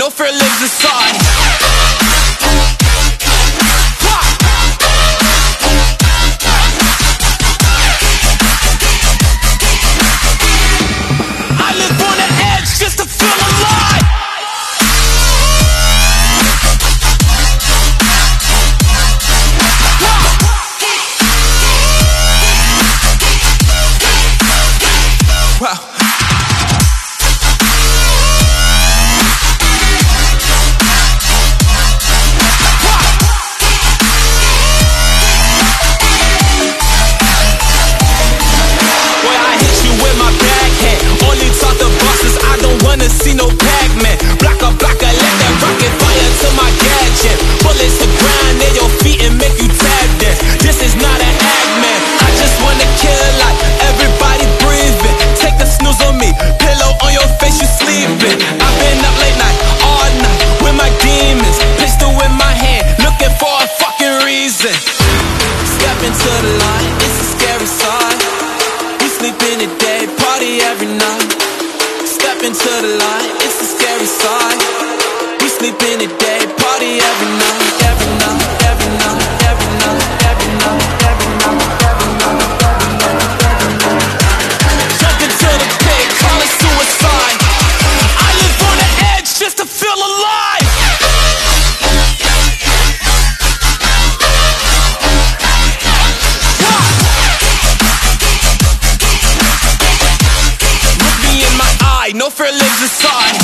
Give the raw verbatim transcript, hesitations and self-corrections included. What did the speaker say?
no fear lives inside. I live on the edge just to feel alive. Wow. See no Pac-Man, blocker, blocker, let that rocket fire to my gadget. Bullets to grind near your feet and make you tap dance. This is not an act, man. I just wanna kill like everybody breathing. Take a snooze on me, pillow on your face, you sleeping. I've been up late night, all night with my demons. Pistol in my hand, looking for a fucking reason. Step into the line, it's a scary side. We sleep in the day, party every night. Step into the line, it's a scary side. We sleep in the day, party every night, every night, every night, every night, every night, every night, every night, every night, every night. Jump into the pit, call it suicide. I live on the edge just to feel alive. Look me in my eye, no fear lives inside.